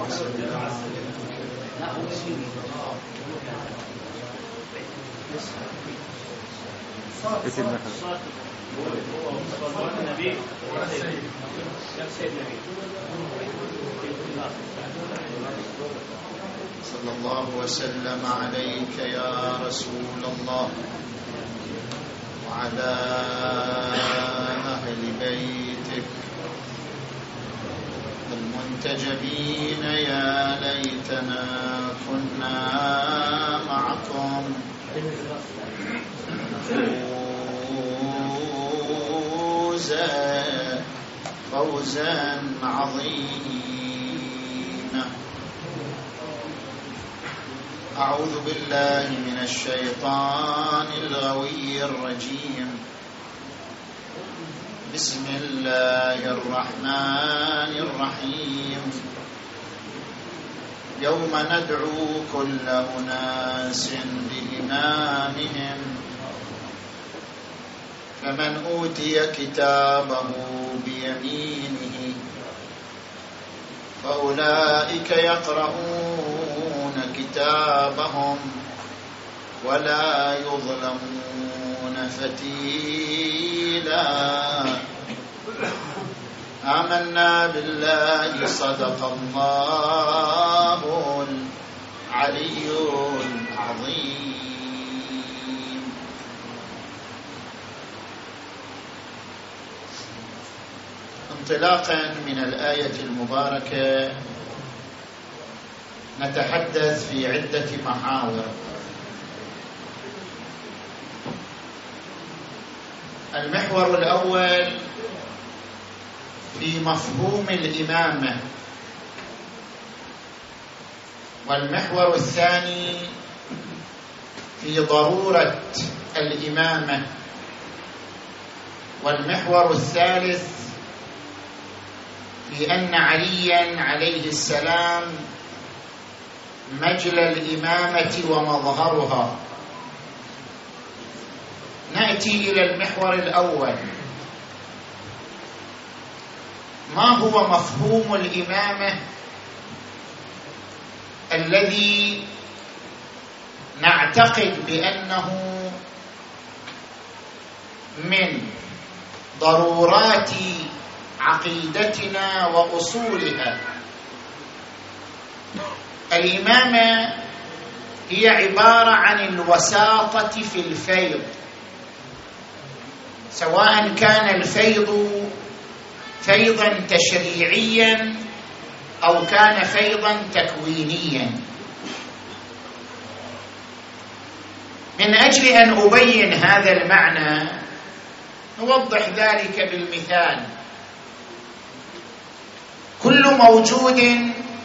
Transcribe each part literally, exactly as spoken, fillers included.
صلى الله وسلم عليك يا رسول الله وعلى أهل بيتك المنتجبين. يا ليتنا كنا معكم فوزا فوزا عظيما. أعوذ بالله من الشيطان الغوي الرجيم. بسم الله الرحمن الرحيم. يوم ندعو كل أناس بإمامهم فمن أوتي كتابه بيمينه فأولئك يقرؤون كتابهم ولا يظلمون فتيلا. آمنا بالله صدق الله العلي العظيم. انطلاقا من الآية المباركة نتحدث في عدة محاور. المحور الأول في مفهوم الإمامة، والمحور الثاني في ضرورة الإمامة، والمحور الثالث في أن عليا عليه السلام مجلى الإمامة ومظهرها. نأتي إلى المحور الأول. ما هو مفهوم الإمامة الذي نعتقد بأنه من ضرورات عقيدتنا وأصولها؟ الإمامة هي عبارة عن الوساطة في الفيض، سواء كان الفيض فيضا تشريعيا أو كان فيضا تكوينيا. من أجل أن أبين هذا المعنى نوضح ذلك بالمثال. كل موجود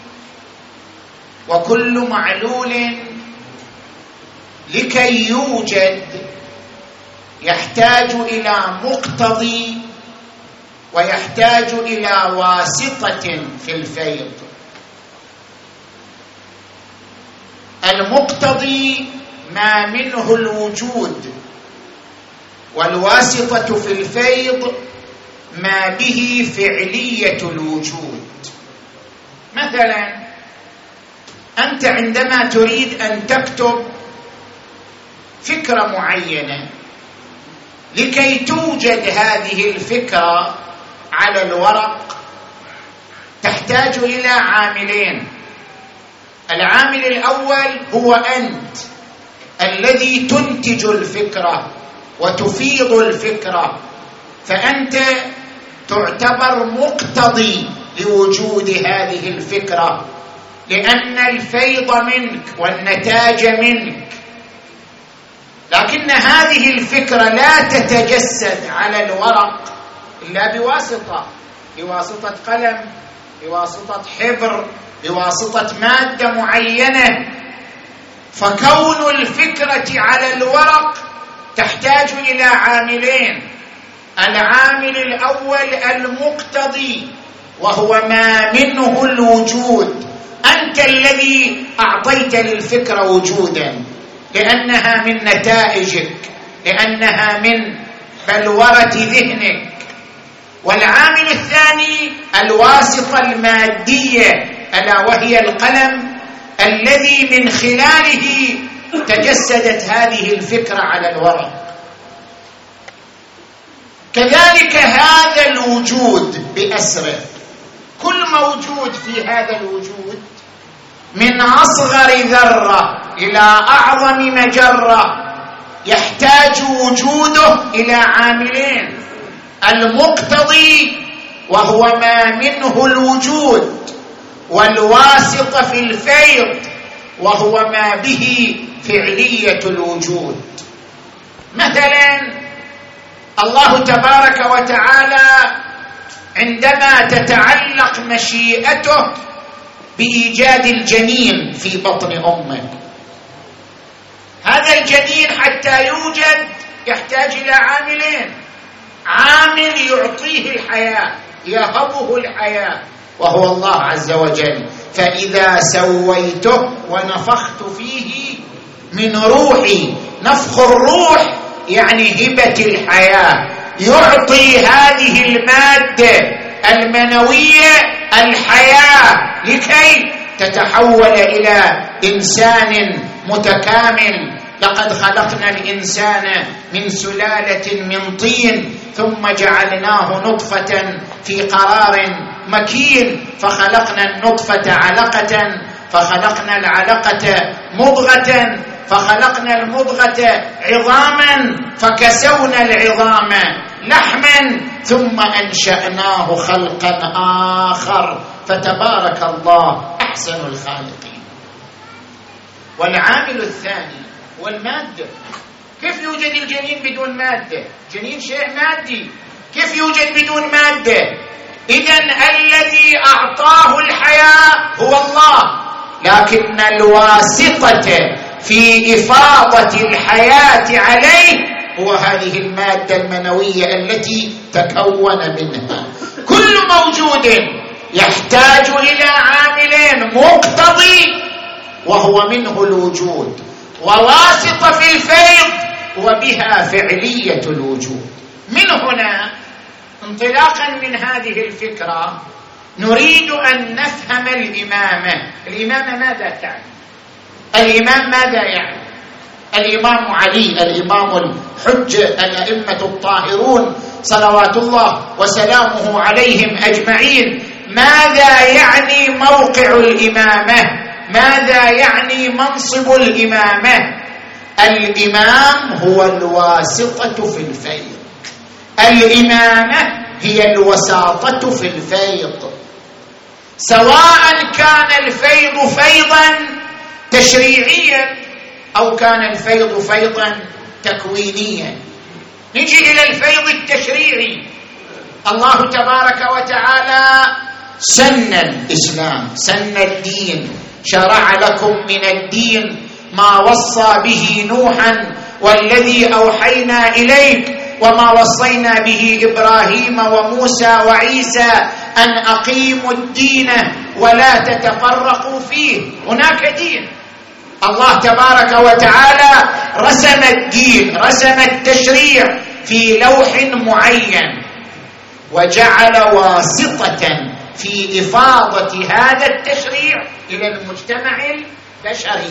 وكل معلول لكي يوجد يحتاج إلى مقتضي ويحتاج إلى واسطة في الفيض. المقتضي ما منه الوجود، والواسطة في الفيض ما به فعلية الوجود. مثلا أنت عندما تريد أن تكتب فكرة معينة، لكي توجد هذه الفكرة على الورق تحتاج إلى عاملين. العامل الأول هو أنت الذي تنتج الفكرة وتفيض الفكرة، فأنت تعتبر مقتضي لوجود هذه الفكرة، لأن الفيض منك والنتاج منك. لكن هذه الفكرة لا تتجسد على الورق إلا بواسطة، بواسطة قلم، بواسطة حبر، بواسطة مادة معينة. فكون الفكرة على الورق تحتاج إلى عاملين. العامل الأول المقتضي، وهو ما منه الوجود. أنت الذي أعطيت للفكرة وجودا، لأنها من نتائجك، لأنها من بلورة ذهنك. والعامل الثاني الواسطة المادية ألا وهي القلم الذي من خلاله تجسدت هذه الفكرة على الورق. كذلك هذا الوجود بأسره، كل موجود في هذا الوجود من أصغر ذرة إلى أعظم مجرة يحتاج وجوده إلى عاملين: المقتضي وهو ما منه الوجود، والواسط في الفيض وهو ما به فعلية الوجود. مثلا الله تبارك وتعالى عندما تتعلق مشيئته بإيجاد الجنين في بطن أمه، هذا الجنين حتى يوجد يحتاج إلى عاملين: عامل يعطيه الحياة، يهبه الحياة، وهو الله عز وجل. فإذا سويته ونفخت فيه من روحي، نفخ الروح يعني هبة الحياة، يعطي هذه المادة المنوية الحياة لكي تتحول إلى إنسان متكامل. لقد خلقنا الإنسان من سلالة من طين ثم جعلناه نطفة في قرار مكين، فخلقنا النطفة علقة، فخلقنا العلقة مضغة، فخلقنا المضغة عظاما، فكسونا العظام لحما، ثم أنشأناه خلقا آخر، فتبارك الله أحسن الخالقين. والعامل الثاني والمادة. كيف يوجد الجنين بدون مادة؟ جنين شيء مادي، كيف يوجد بدون مادة؟ إذن الذي أعطاه الحياة هو الله، لكن الواسطة في إفاضة الحياة عليه هو هذه المادة المنوية التي تكون منها. كل موجود يحتاج إلى عاملين: مقتضي وهو منه الوجود، وواسطة في الفيض وبها فعلية الوجود. من هنا انطلاقا من هذه الفكرة نريد أن نفهم الإمامة. الإمامة ماذا تعني؟ الإمام ماذا يعني؟ الإمام علي، الإمام الحجة، الأئمة الطاهرون صلوات الله وسلامه عليهم أجمعين، ماذا يعني موقع الإمامة؟ ماذا يعني منصب الإمامة؟ الإمام هو الواسطة في الفيض، الإمامة هي الوساطة في الفيض، سواء كان الفيض فيضا تشريعيا أو كان الفيض فيضا تكوينيا. نجي إلى الفيض التشريعي. الله تبارك وتعالى سن الإسلام، سن الدين، شرع لكم من الدين ما وصى به نوحا والذي أوحينا إليك وما وصينا به إبراهيم وموسى وعيسى أن أقيموا الدين ولا تتفرقوا فيه. هناك دين، الله تبارك وتعالى رسم الدين، رسم التشريع في لوح معين، وجعل واسطة في إفاضة هذا التشريع إلى المجتمع البشري.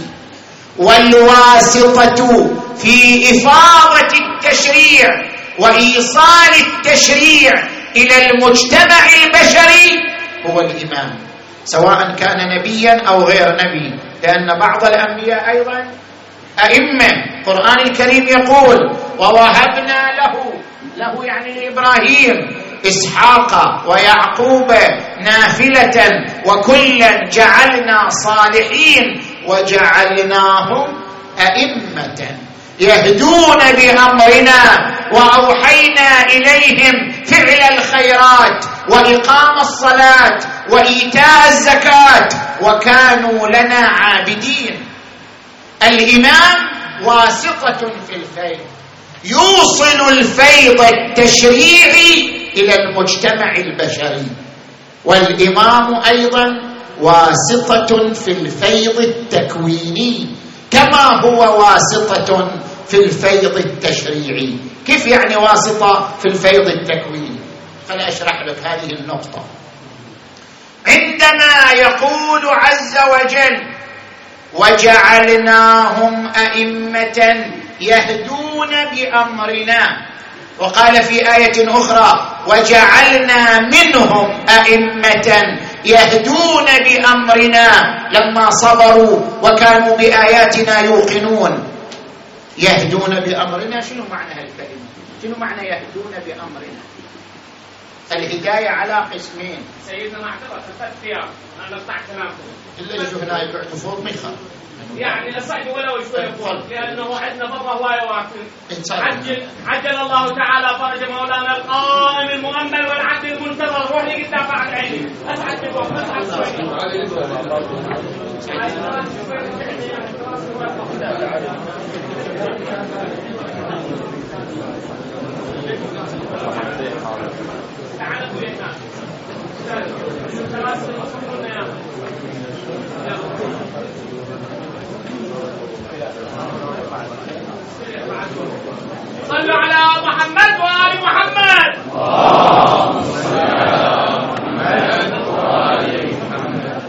والواسطة في إفاضة التشريع وإيصال التشريع إلى المجتمع البشري هو الإمام، سواء كان نبيا أو غير نبي، لأن بعض الأنبياء أيضا أئمة. القرآن الكريم يقول: ووهبنا له له يعني لإبراهيم إسحاق ويعقوب نافلة وكلا جعلنا صالحين وجعلناهم أئمة يهدون بأمرنا وأوحينا إليهم فعل الخيرات وإقام الصلاة وإيتاء الزكاة وكانوا لنا عابدين. الإمام واسطة في الفيض، يوصل الفيض التشريعي إلى المجتمع البشري. والإمام أيضا واسطة في الفيض التكويني كما هو واسطة في الفيض التشريعي. كيف يعني واسطة في الفيض التكويني؟ خليني أشرح لك هذه النقطة. عندما يقول وجل وجعلناهم أئمة يهدون بأمرنا، وقال في آية أخرى وجعلنا منهم أئمة يهدون بأمرنا لما صبروا وكانوا بآياتنا يوقنون. يهدون بأمرنا، شنو معنى هالكلمة؟ شنو معنى يهدون بأمرنا؟ الهداية على قسمين. سيدنا معتبر التثبير أنا نقطع كلامكم إلا يجوا هنا يقعدوا فوق ما يخاف، يعني لصعد ولو شوي فوق، لأنه عندنا فضة هواية واقف. عجل عجل الله تعالى فرج مولانا القائم المؤمل والعبد المنتظر. روح لي قدام بعد عيني أسعد فوق أسعد شوي. تعالوا يا ناس. صلوا على محمد وآل محمد. اللهم صل على محمد وآل محمد.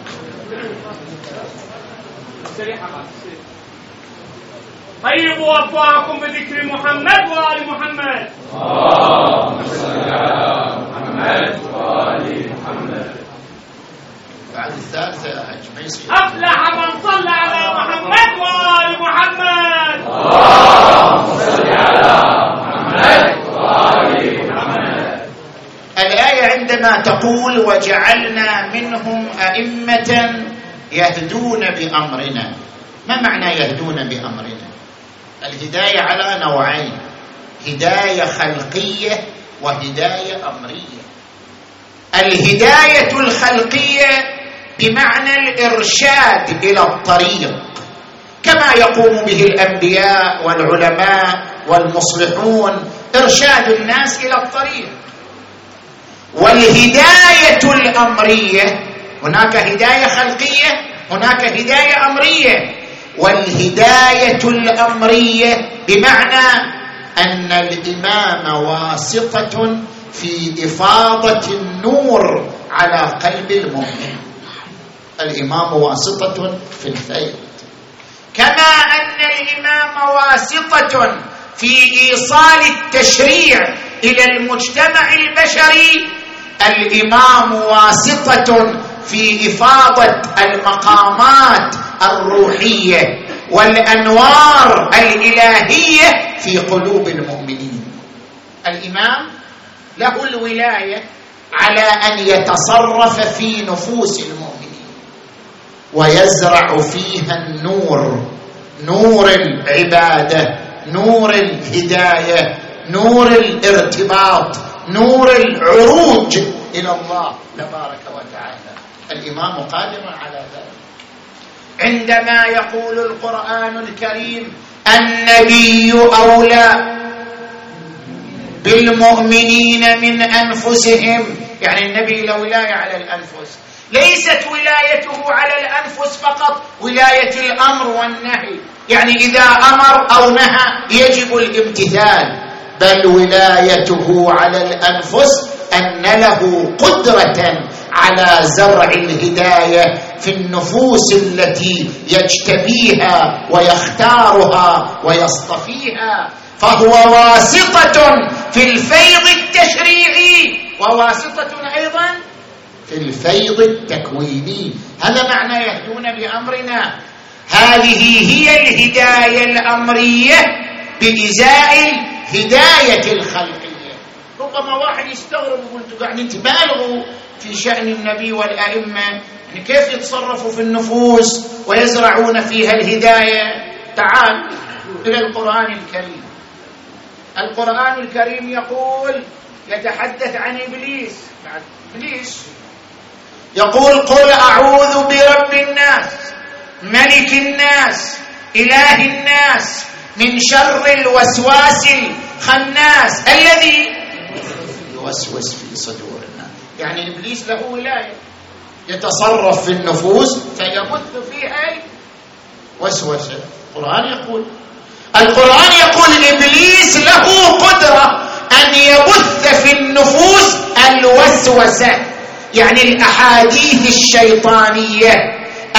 طيبوا أفواهكم بذكر محمد وآل محمد. اللهم صل على محمد وآل محمد. بعد الثالثة يا حج ما يصير. أفلح من صلى على محمد وآل محمد. اللهم صل على محمد وآل محمد. الآية عندما تقول وجعلنا منهم أئمة يهدون بأمرنا، ما معنى يهدون بأمرنا؟ الهداية على نوعين، هداية خلقية وهداية أمرية. الهداية الخلقية بمعنى الإرشاد إلى الطريق كما يقوم به الأنبياء والعلماء والمصلحون، إرشاد الناس إلى الطريق. والهداية الأمرية، هناك هداية خلقية هناك هداية أمرية. والهداية الأمرية بمعنى أن الإمام واسطة في إفاضة النور على قلب المؤمن. الإمام واسطة في الفيض، كما أن الإمام واسطة في إيصال التشريع إلى المجتمع البشري. الإمام واسطة في إفاضة المقامات الروحية والأنوار الإلهية في قلوب المؤمنين. الإمام له الولاية على أن يتصرف في نفوس المؤمنين ويزرع فيها النور، نور العبادة، نور الهداية، نور الارتباط، نور العروج إلى الله تبارك وتعالى. الإمام قادر على ذلك. عندما يقول القرآن الكريم النبي أولى بالمؤمنين من أنفسهم، يعني النبي له ولاية على الأنفس، ليست ولايته على الأنفس فقط ولاية الأمر والنهي، يعني إذا أمر أو نهى يجب الامتثال، بل ولايته على الأنفس أن له قدرة على زرع الهداية في النفوس التي يجتبيها ويختارها ويصطفيها، فهو واسطة في الفيض التشريعي وواسطة أيضا في الفيض التكويني. هذا معنى يهدون بأمرنا. هذه هي الهداية الأمرية بإزاء الهداية الخلقية. ربما واحد يستغرب يقول قاعدين تبالغوا في شأن النبي والأئمة، يعني كيف يتصرفوا في النفوس ويزرعون فيها الهداية؟ تعال إلى القرآن الكريم. القرآن الكريم يقول، يتحدث عن إبليس. إبليس يقول قل أعوذ برب الناس ملك الناس إله الناس من شر الوسواس الخناس الذي يوسوس في صدور الناس. يعني إبليس له ولاية، يتصرف في النفوس فيبث فيها وسوسة. القرآن يقول القرآن يقول إبليس له قدرة أن يبث في النفوس الوسوسة، يعني الأحاديث الشيطانية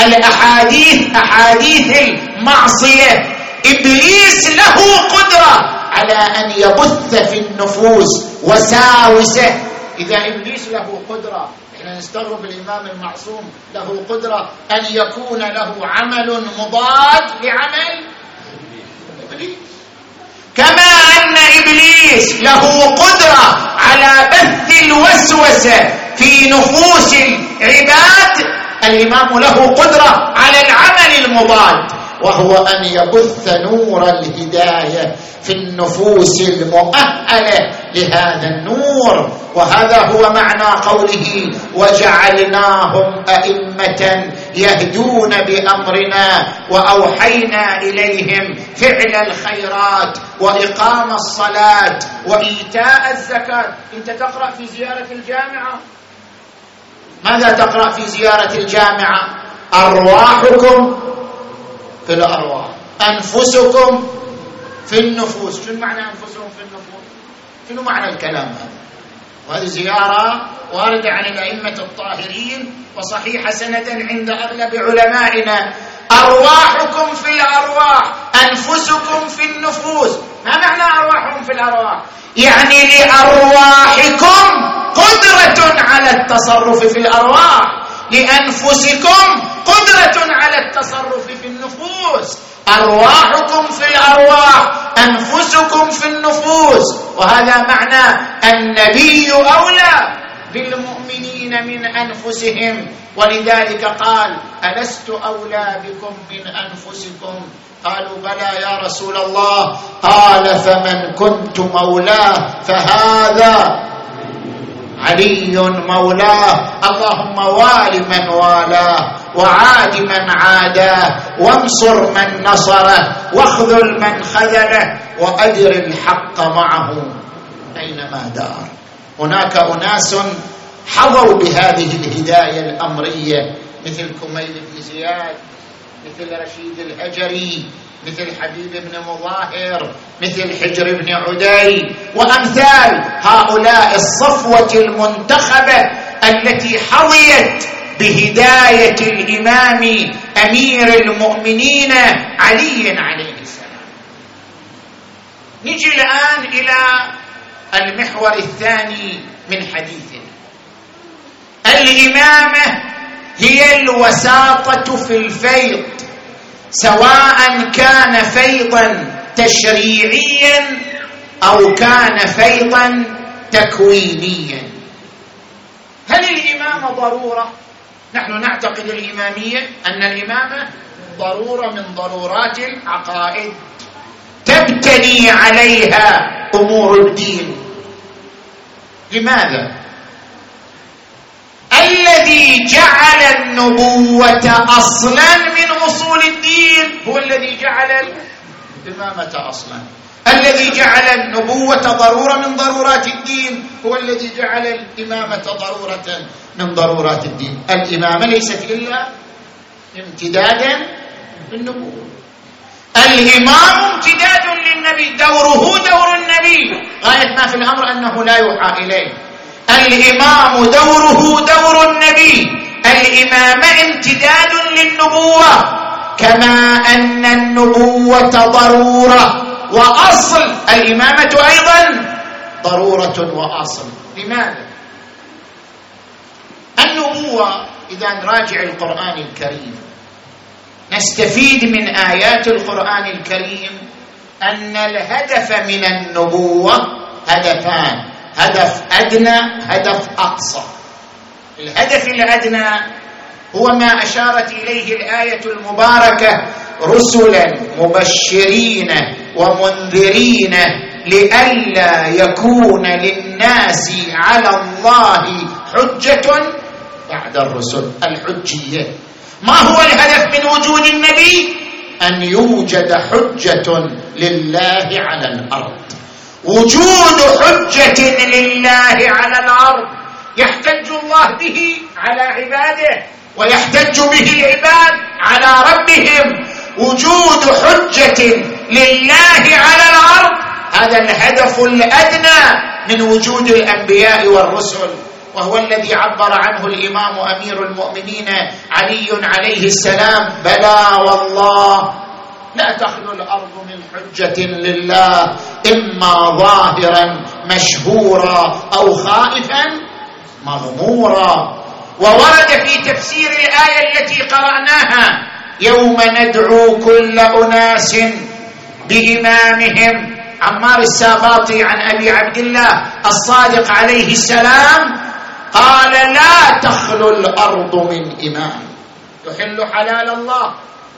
الأحاديث أحاديث المعصية، إبليس له قدرة على أن يبث في النفوس وساوسه. إذا إبليس له قدرة، إحنا نستغرب الإمام المعصوم له قدرة أن يكون له عمل مضاد لعمل إبليس، كما أن إبليس له قدرة على بث الوسوسة في نفوس العباد، الإمام له قدرة على العمل المضاد، وهو أن يبث نور الهداية في النفوس المؤهلة لهذا النور. وهذا هو معنى قوله وجعلناهم أئمة يهدون بأمرنا وأوحينا إليهم فعل الخيرات وإقام الصلاة وإيتاء الزكاة. أنت تقرأ في زيارة الجامعة، ماذا تقرأ في زيارة الجامعة؟ أرواحكم في الأرواح، أنفسكم في النفوس. شنو معنى أنفسهم في النفوس؟ شنو معنى الكلام هذا؟ وهذه زيارة واردة عن الأئمة الطاهرين وصحيحة سندا عند أغلب علمائنا. أرواحكم في الأرواح، أنفسكم في النفوس. ما معنى أرواحهم في الأرواح؟ يعني لأرواحكم قدرة على التصرف في الأرواح، لأنفسكم قدرة على التصرف في النفوس. أرواحكم في الأرواح، أنفسكم في النفوس. وهذا معنى النبي أولى بالمؤمنين من أنفسهم، ولذلك قال ألست أولى بكم من أنفسكم؟ قالوا بلى يا رسول الله. قال فمن كنت مولاه فهذا علي مولاه. اللهم وال من والاه وعاد من عاداه وانصر من نصره واخذل من خذله وأدر الحق معه أينما دار. هناك أناس حظوا بهذه الهداية الأمرية مثل كميل بن زياد، مثل رشيد الهجري، مثل حبيب بن مظاهر، مثل حجر بن عدي، وأمثال هؤلاء الصفوة المنتخبة التي حظيت بهداية الإمام أمير المؤمنين علي عليه السلام. نجي الآن إلى المحور الثاني من حديثنا. الإمامة هي الوساطة في الفيض، سواء كان فيضا تشريعيا أو كان فيضا تكوينيا. هل الإمامة ضرورة؟ نحن نعتقد الإمامية أن الإمامة ضرورة من ضرورات العقائد تبتني عليها أمور الدين. لماذا؟ الذي جعل النبوة أصلا من أصول الدين هو الذي جعل الإمامة أصلا. الذي جعل النبوة ضرورة من ضرورات الدين هو الذي جعل الإمامة ضرورة من ضرورات الدين. الإمامة ليست إلا امتدادا للنبوة. الإمام امتداد للنبي، دوره دور النبي، غاية ما في الأمر أنه لا يوحى إليه. الإمام دوره دور النبي، الإمامة امتداد للنبوة، كما أن النبوة ضرورة وأصل، الإمامة أيضا ضرورة وأصل. لماذا؟ النبوة إذا نراجع القرآن الكريم نستفيد من آيات القرآن الكريم أن الهدف من النبوة هدفان: هدف أدنى، هدف أقصى. الهدف الأدنى هو ما أشارت إليه الآية المباركة: رسلا مبشرين ومنذرين لئلا يكون للناس على الله حجة بعد الرسل. الحجية. ما هو الهدف من وجود النبي؟ أن يوجد حجة لله على الأرض. وجود حجة لله على الأرض يحتج الله به على عباده ويحتج به العباد على ربهم. وجود حجة لله على الأرض هذا الهدف الأدنى من وجود الأنبياء والرسل. وهو الذي عبر عنه الإمام أمير المؤمنين علي عليه السلام: بلى والله لا تخلو الأرض من حجة لله، إما ظاهرا مشهورا أو خائفا مغمورا. وورد في تفسير الآية التي قرأناها: يوم ندعو كل أناس بإمامهم. عمار الساباطي عن أبي عبد الله الصادق عليه السلام قال: لا تخلو الأرض من إمام يحل حلال الله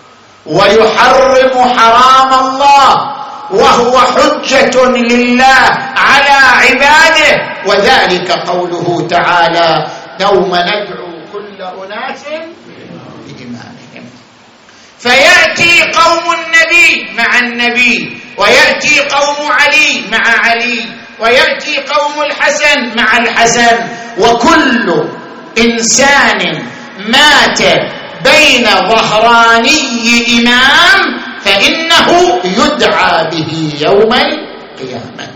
ويحرم حرام الله وهو حجة لله على عباده، وذلك قوله تعالى: يوم ندعو كل أناس بإمامهم. فيأتي قوم النبي مع النبي، ويأتي قوم علي مع علي، ويأتي قوم الحسن مع الحسن، وكل إنسان مات بين ظهراني إمام فإنه يدعى به يوم القيامة.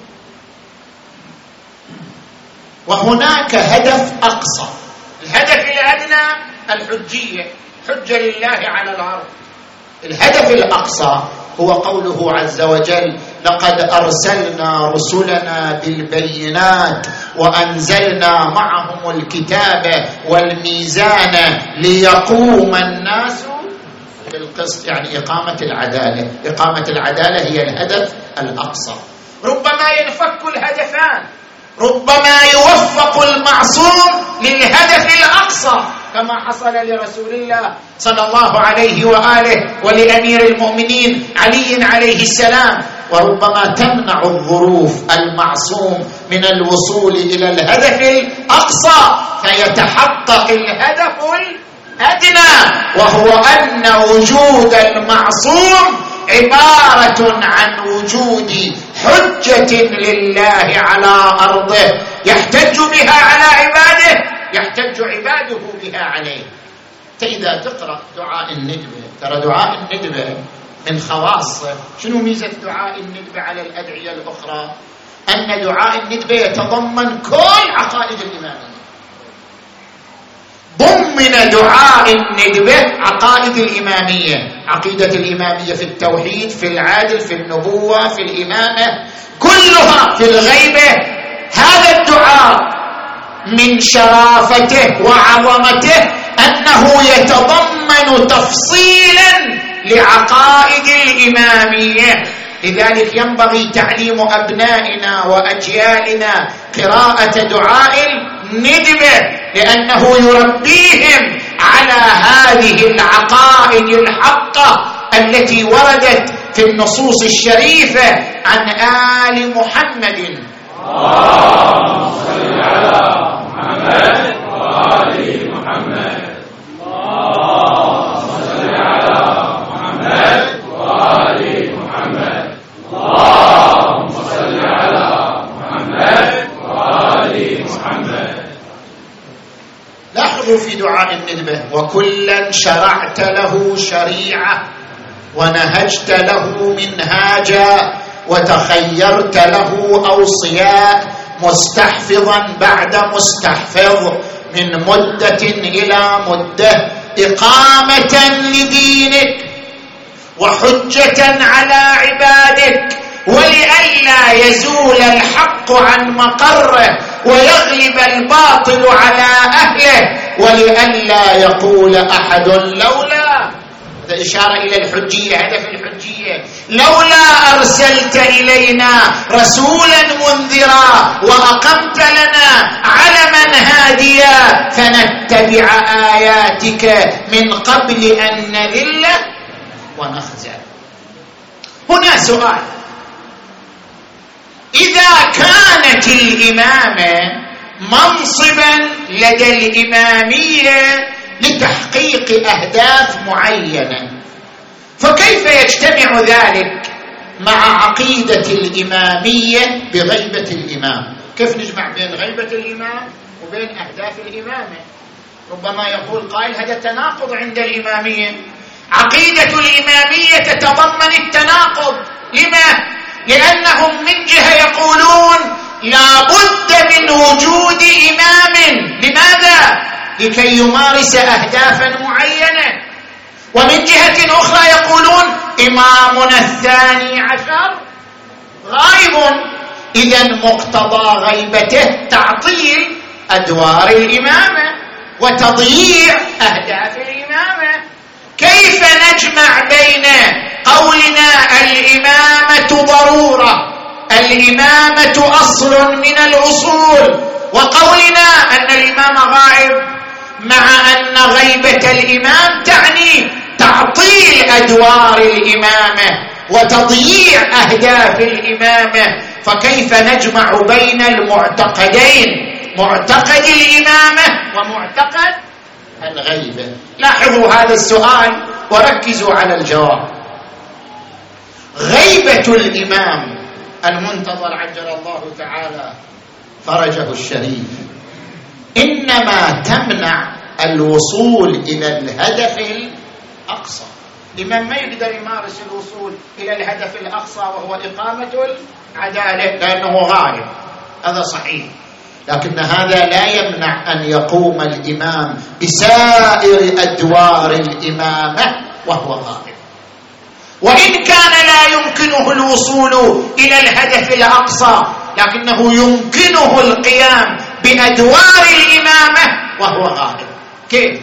وهناك هدف أقصى، الهدف الأدنى الحجية، حجة لله على الأرض. الهدف الأقصى هو قوله عز وجل: لقد أرسلنا رسلنا بالبينات وأنزلنا معهم الكتاب والميزان ليقوم الناس بالقسط، يعني إقامة العدالة. إقامة العدالة هي الهدف الأقصى. ربما ينفك الهدفان، ربما يوفق المعصوم للهدف الأقصى كما حصل لرسول الله صلى الله عليه وآله ولأمير المؤمنين علي عليه السلام، وربما تمنع الظروف المعصوم من الوصول إلى الهدف الأقصى فيتحقق الهدف الأدنى، وهو أن وجود المعصوم عبارة عن وجود حجة لله على أرضه يحتج بها على عباده، يحتج عباده بها عليه. إذا تقرأ دعاء الندبة، ترى دعاء الندبة من خواصه. شنو ميزة دعاء الندبة على الأدعية الأخرى؟ أن دعاء الندبة يتضمن كل عقائد الإمامية. ضمن دعاء الندبة عقائد الإمامية، عقيدة الإمامية في التوحيد، في العدل، في النبوة، في الإمامة، كلها في الغيبة. هذا الدعاء من شرافته وعظمته أنه يتضمن تفصيلا لعقائد الإمامية. لذلك ينبغي تعليم أبنائنا وأجيالنا قراءة دعاء الندبة، لأنه يربيهم على هذه العقائد الحقة التي وردت في النصوص الشريفة عن آل محمد. اللهم صل على محمد وآل محمد. اللهم صل على محمد وآل محمد. اللهم صل على محمد وآل محمد. لاحظوا في دعاء الندبة: وكلا شرعت له شريعة ونهجت له منهاجا وتخيرت له أوصياء مستحفظا بعد مستحفظ من مدة إلى مدة إقامة لدينك وحجة على عبادك، ولئلا يزول الحق عن مقره ويغلب الباطل على أهله، ولئلا يقول أحد لولا، هذا إشارة إلى الحجية، هدف الحجية، لولا أرسلت إلينا رسولا منذرا وأقمت لنا علما هاديا فنتبع آياتك من قبل أن نذل ونخزى. هنا سؤال: إذا كانت الإمامة منصبا لدى الإمامية لتحقيق أهداف معينة، فكيف يجتمع ذلك مع عقيدة الإمامية بغيبة الإمام؟ كيف نجمع بين غيبة الإمام وبين أهداف الإمامة؟ ربما يقول قائل هذا تناقض عند الإمامية. عقيدة الإمامية تتضمن التناقض. لما؟ لأنهم من جهة يقولون لا بد من وجود إمام. لماذا؟ لكي يمارس أهدافا معينة. ومن جهة أخرى يقولون إمامنا الثاني عشر غائب، إذن مقتضى غيبته تعطيل أدوار الإمامة وتضييع أهداف الإمامة. كيف نجمع بين قولنا الإمامة ضرورة، الإمامة أصل من الأصول، وقولنا أن الإمام غائب، مع أن غيبة الإمام تعني تعطيل أدوار الإمامة وتضييع أهداف الإمامة؟ فكيف نجمع بين المعتقدين، معتقد الإمامة ومعتقد الغيبة؟ لاحظوا هذا السؤال وركزوا على الجواب. غيبة الإمام المنتظر عجل الله تعالى فرجه الشريف إنما تمنع الوصول إلى الهدف الأقصى. الإمام ما يقدر يمارس الوصول إلى الهدف الأقصى وهو إقامة العدالة لأنه غائب، هذا صحيح، لكن هذا لا يمنع أن يقوم الإمام بسائر أدوار الإمامة وهو غائب. وإن كان لا يمكنه الوصول إلى الهدف الأقصى، لكنه يمكنه القيام بأدوار الإمامة وهو غائب. كيف؟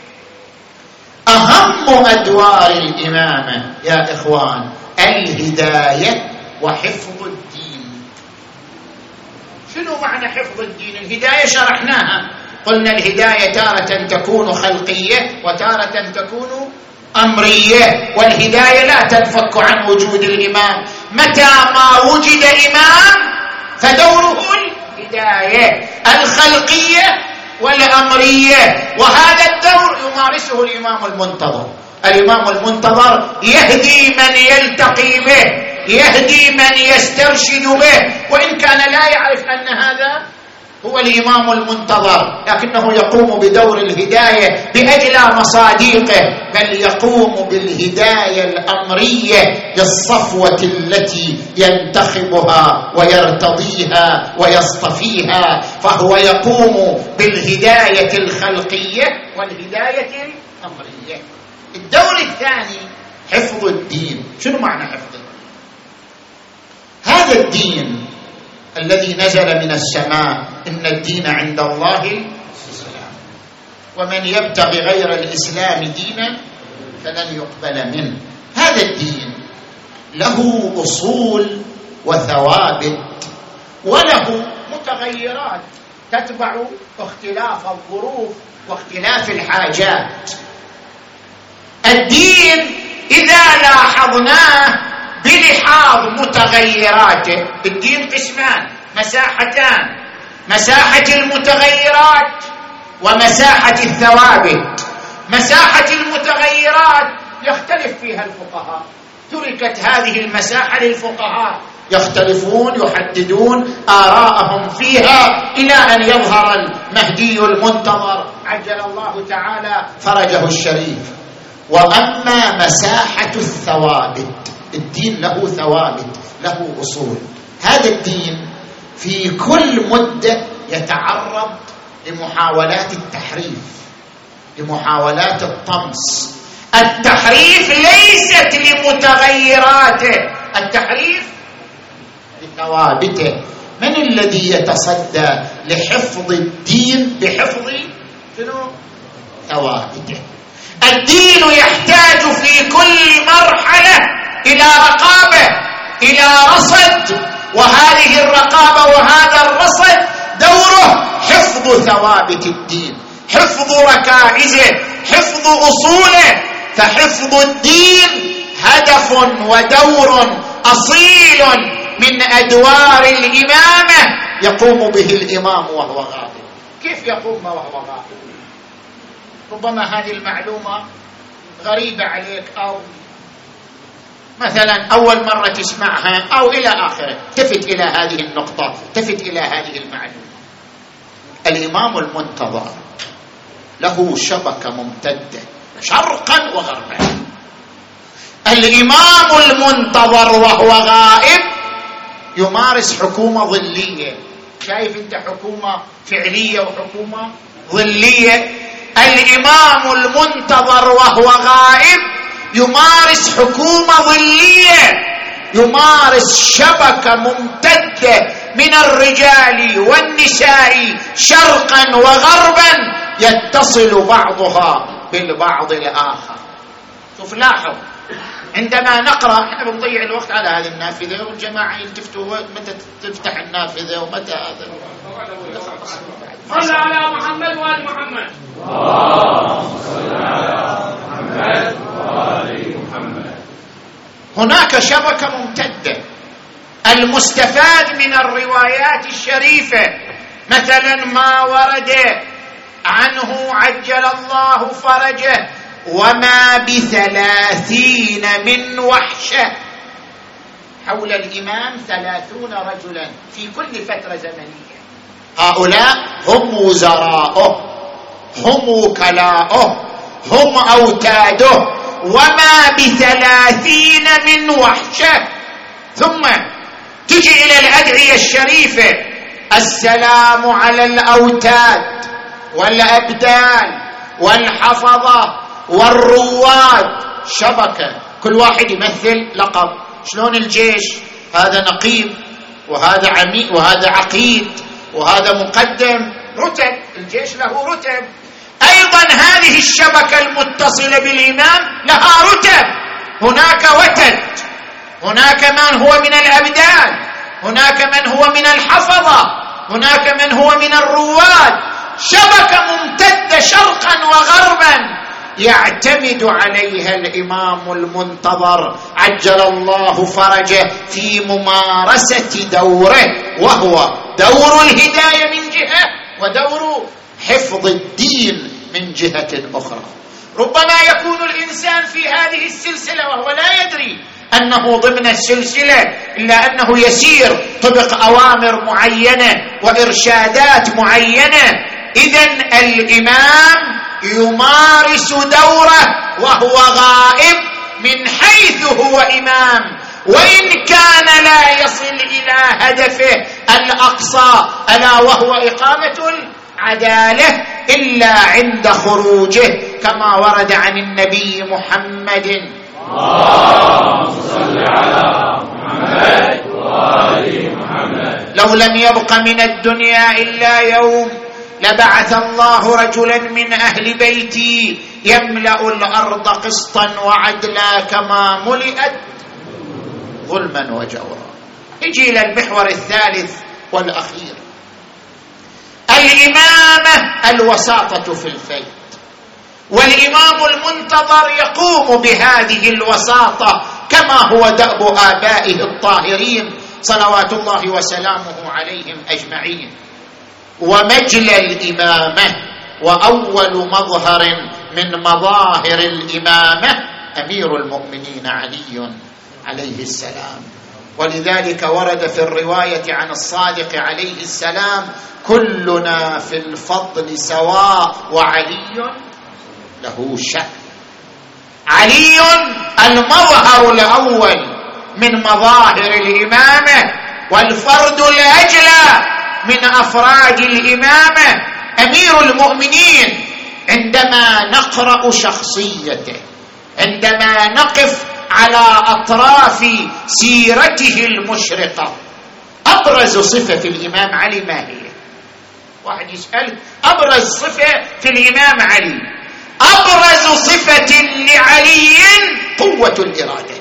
أهم أدوار الإمامة يا إخوان الهداية وحفظ الدين. شنو معنى حفظ الدين؟ الهداية شرحناها، قلنا الهداية تارة تكون خلقية وتارة تكون أمرية، والهداية لا تنفك عن وجود الإمام. متى ما وجد إمام فدوره الهداية الخلقية والأمرية، وهذا الدور يمارسه الإمام المنتظر. الإمام المنتظر يهدي من يلتقي به، يهدي من يسترشد به، وإن كان لا يعرف أن هذا هو الإمام المنتظر، لكنه يقوم بدور الهداية بأجلى مصاديقه، بل يقوم بالهداية الأمرية للصفوة التي ينتخبها ويرتضيها ويصطفيها، فهو يقوم بالهداية الخلقية والهداية الأمرية. الدور الثاني حفظ الدين. شنو معنى حفظ الدين؟ هذا الدين الذي نزل من السماء، إن الدين عند الله الإسلام، ومن يبتغي غير الإسلام دينا فلن يقبل منه. هذا الدين له أصول وثوابت وله متغيرات تتبع اختلاف الظروف واختلاف الحاجات. الدين إذا لاحظناه بلحاظ متغيراته، الدين قسمان، مساحتان، مساحة المتغيرات ومساحة الثوابت. مساحة المتغيرات يختلف فيها الفقهاء، تركت هذه المساحة للفقهاء، يختلفون يحددون آراءهم فيها إلى أن يظهر المهدي المنتظر عجل الله تعالى فرجه الشريف. وأما مساحة الثوابت، الدين له ثوابت، له أصول. هذا الدين في كل مدة يتعرض لمحاولات التحريف، لمحاولات الطمس. التحريف ليست لمتغيراته، التحريف لثوابته. من الذي يتصدى لحفظ الدين بحفظ شنو؟ ثوابته. الدين يحتاج في كل مرحلة إلى رقابة، إلى رصد، وهذه الرقابة وهذا الرصد دوره حفظ ثوابت الدين، حفظ ركائزه، حفظ أصوله. فحفظ الدين هدف ودور أصيل من أدوار الإمامة يقوم به الإمام وهو غائب. كيف يقوم وهو غائب؟ ربما هذه المعلومة غريبة عليك، أو مثلا أول مرة تسمعها أو إلى آخره. تفت إلى هذه النقطة، تفت إلى هذه المعلومة. الإمام المنتظر له شبكة ممتدة شرقا وغربا. الإمام المنتظر وهو غائب يمارس حكومة ظلية، شايف أنت حكومة فعلية وحكومة ظلية. الإمام المنتظر وهو غائب يمارس حكومة ظلية، يمارس شبكة ممتدة من الرجال والنساء شرقا وغربا يتصل بعضها بالبعض الآخر. شوف لاحظ، عندما نقرأ احنا بنضيع الوقت على هذه النافذة والجماعة يلتفتوا متى تفتح النافذة ومتى هذا. صل على محمد وآل محمد. اللهم صل على محمد وآل محمد. هناك شبكة ممتدة. المستفاد من الروايات الشريفة مثلا ما ورد عنه عجل الله فرجه وما بثلاثين من وحشة حول الإمام ثلاثون رجلا في كل فترة زمنية. هؤلاء هم وزراءه، هم وكلاؤه، هم أوتاده، وما بثلاثين من وحشة. ثم تجي إلى الأدعية الشريفة: السلام على الأوتاد والأبدال والحفظة والرواد. شبكة، كل واحد يمثل لقب. شلون الجيش؟ هذا نقيب وهذا عميد وهذا عقيد وهذا مقدم، رتب. الجيش له رتب. أيضا هذه الشبكة المتصلة بالإمام لها رتب. هناك وتد، هناك من هو من الأبدال، هناك من هو من الحفظة، هناك من هو من الرواد. شبكة ممتدة شرقا وغربا يعتمد عليها الإمام المنتظر عجل الله فرجه في ممارسة دوره، وهو دور الهداية من جهة ودور حفظ الدين من جهة أخرى. ربما يكون الإنسان في هذه السلسلة وهو لا يدري أنه ضمن السلسلة، إلا أنه يسير طبق أوامر معينة وإرشادات معينة. إذن الإمام يمارس دوره وهو غائب من حيث هو إمام، وإن كان لا يصل إلى هدفه الأقصى ألا وهو إقامة العدالة إلا عند خروجه، كما ورد عن النبي محمد: اللهم صل على محمد وآل محمد. لو لم يبق من الدنيا إلا يوم لبعث الله رجلا من أهل بيتي يملأ الأرض قسطا وعدلا كما ملئت ظلما وجورا. يجي إلى المحور الثالث والأخير: الإمامة الوساطة في الفيض. والإمام المنتظر يقوم بهذه الوساطة كما هو دأب آبائه الطاهرين صلوات الله وسلامه عليهم أجمعين. ومجلى الإمامة وأول مظهر من مظاهر الإمامة أمير المؤمنين علي عليه السلام. ولذلك ورد في الرواية عن الصادق عليه السلام: كلنا في الفضل سواء وعلي له شأن. علي المظهر الأول من مظاهر الإمامة والفرد الأجلى من أفراد الإمامة، أمير المؤمنين. عندما نقرأ شخصيته، عندما نقف على أطراف سيرته المشرقة، أبرز صفة في الإمام علي ما هي؟ واحد يسأل أبرز صفة في الإمام علي. أبرز صفة لعلي قوة الإرادة،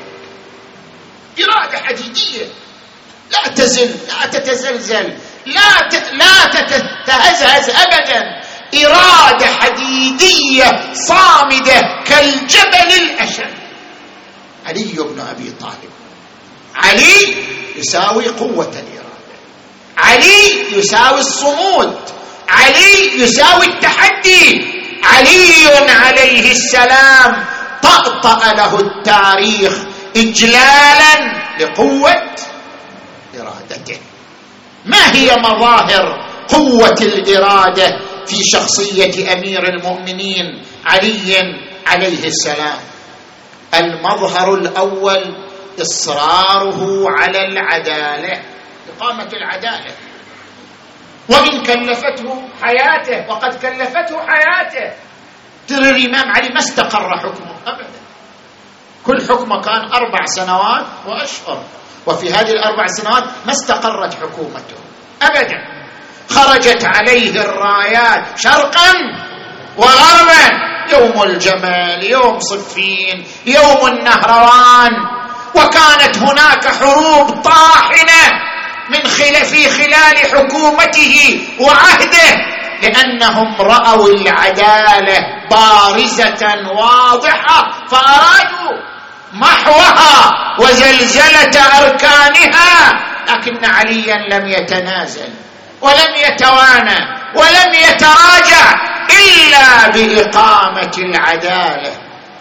إرادة حديدية لا تزل، لا تتزلزل، لا ت... لا تتهزهز أبدا. إرادة حديدية صامدة كالجبل الأشد. علي بن أبي طالب، علي يساوي قوة الإرادة، علي يساوي الصمود، علي يساوي التحدي. علي عليه السلام طأطأ له التاريخ إجلالا لقوة إرادته. ما هي مظاهر قوة الإرادة في شخصية أمير المؤمنين علي عليه السلام؟ المظهر الأول إصراره على العدالة، إقامة العدالة. وإن كلفته حياته، وقد كلفته حياته. ترى الإمام علي ما استقر حكمه أبدا، كل حكمه كان أربع سنوات وأشهر، وفي هذه الأربع سنوات ما استقرت حكومته أبدا. خرجت عليه الرايات شرقا وغربا، يوم الجمل، يوم صفين، يوم النهروان، وكانت هناك حروب طاحنة من خلال في خلال حكومته وعهده، لأنهم رأوا العدالة بارزة واضحة فأرادوا محوها وزلزلة أركانها، لكن عليا لم يتنازل ولم يتوانى ولم يتراجع إلا بإقامة العدالة.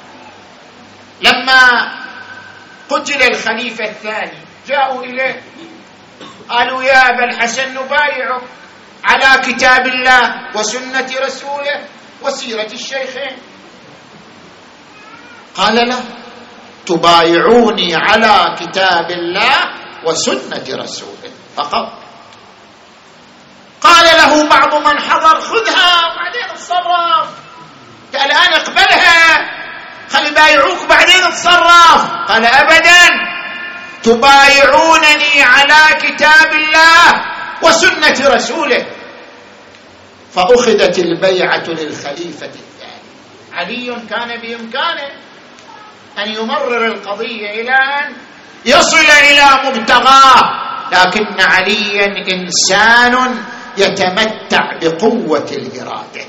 لما قتل الخليفة الثاني جاءوا إليه قالوا يا أبا الحسن نبايعك على كتاب الله وسنة رسوله وسيرة الشيخين. قال لا، تبايعوني على كتاب الله وسنة رسوله فقط. قال له بعض من حضر خذها وبعدين اتصرف، الآن اقبلها خلي بايعوك بعدين اتصرف. قال أبدا، تبايعونني على كتاب الله وسنة رسوله. فأخذت البيعة للخليفة الثاني. علي كان بإمكانه أن يمرر القضية إلى أن يصل إلى مبتغاه، لكن عليا إنسان يتمتع بقوة الإرادة.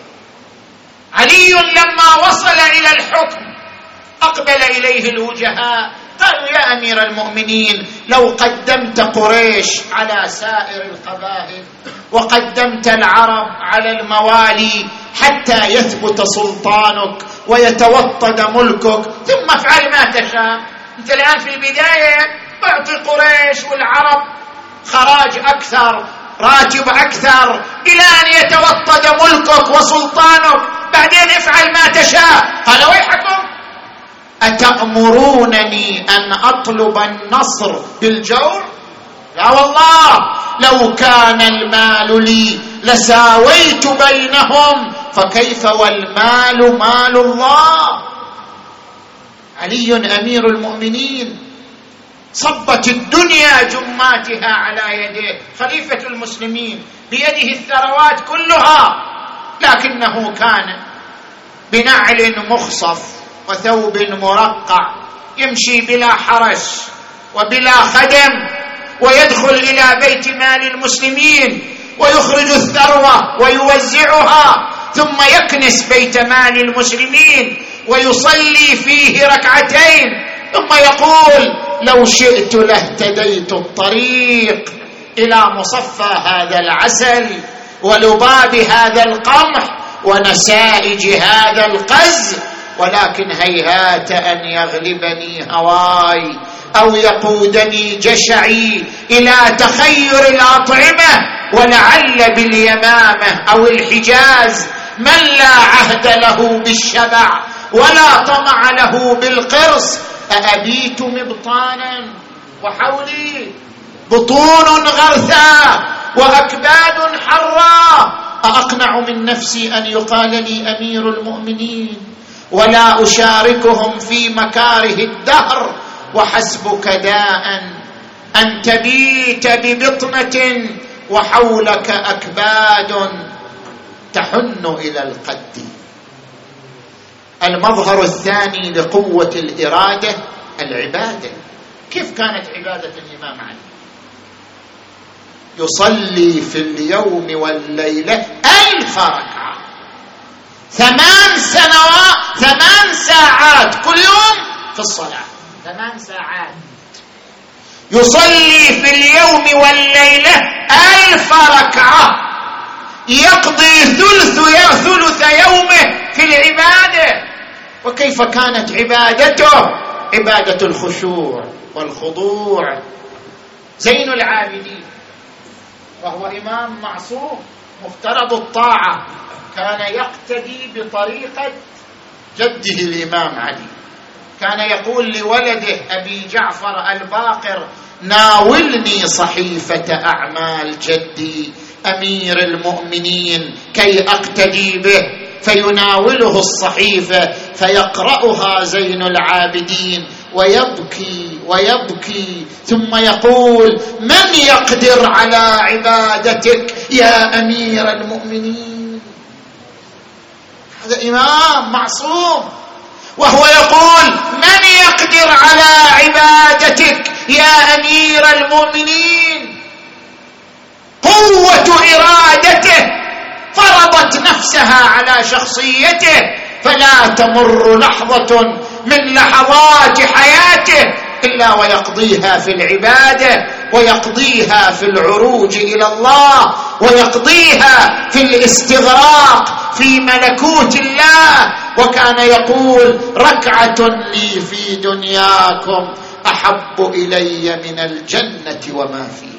علي لما وصل إلى الحكم أقبل إليه الوجهاء قالوا يا أمير المؤمنين، لو قدمت قريش على سائر القبائل وقدمت العرب على الموالي حتى يثبت سلطانك ويتوطد ملكك، ثم افعل ما تشاء. انت الآن في البداية اعطي قريش والعرب خراج أكثر، راتب أكثر، إلى أن يتوطد ملكك وسلطانك، بعدين افعل ما تشاء. قال ويحكم، أتأمرونني أن أطلب النصر بالجور؟ لا والله، لو كان المال لي لساويت بينهم، فكيف والمال مال الله. علي أمير المؤمنين، صبت الدنيا جماتها على يديه، خليفة المسلمين، بيده الثروات كلها، لكنه كان بنعل مخصف وثوب مرقع، يمشي بلا حرس وبلا خدم، ويدخل إلى بيت مال المسلمين ويخرج الثروة ويوزعها، ثم يكنس بيت مال المسلمين ويصلي فيه ركعتين، ثم يقول لو شئت لاهتديت الطريق إلى مصفى هذا العسل ولباب هذا القمح ونسائج هذا القز، ولكن هيهات أن يغلبني هواي أو يقودني جشعي إلى تخير الأطعمة، ولعل باليمامة أو الحجاز من لا عهد له بالشبع ولا طمع له بالقرص. أأبيت مبطانا وحولي بطون غرثا وأكباد حرا، أأقنع من نفسي أن يقال لي أمير المؤمنين ولا أشاركهم في مكاره الدهر، وحسبك داء أن تبيت ببطنة وحولك أكباد تحن إلى القد. المظهر الثاني لقوة الإرادة العبادة. كيف كانت عبادة الإمام علي؟ يصلي في اليوم والليلة ألف ركعة، ثمان سنوات ثمان ساعات كل يوم في الصلاة، ثمان ساعات يصلي في اليوم والليلة ألف ركعة، يقضي ثلث ثلث يومه في العبادة. وكيف كانت عبادته؟ عبادة الخشوع والخضوع. زين العابدين وهو إمام معصوم مفترض الطاعة، كان يقتدي بطريقة جده الإمام علي. كان يقول لولده أبي جعفر الباقر: ناولني صحيفة أعمال جدي أمير المؤمنين كي أقتدي به، فيناوله الصحيفة فيقرأها زين العابدين ويبكي ويبكي، ثم يقول: من يقدر على عبادتك يا أمير المؤمنين؟ هذا إمام معصوم وهو يقول: من يقدر على عبادتك يا أمير المؤمنين؟ قوة إرادته فرضت نفسها على شخصيته، فلا تمر لحظة من لحظات حياته إلا ويقضيها في العبادة، ويقضيها في العروج إلى الله، ويقضيها في الاستغراق في ملكوت الله. وكان يقول: ركعة لي في دنياكم أحب إلي من الجنة وما فيها.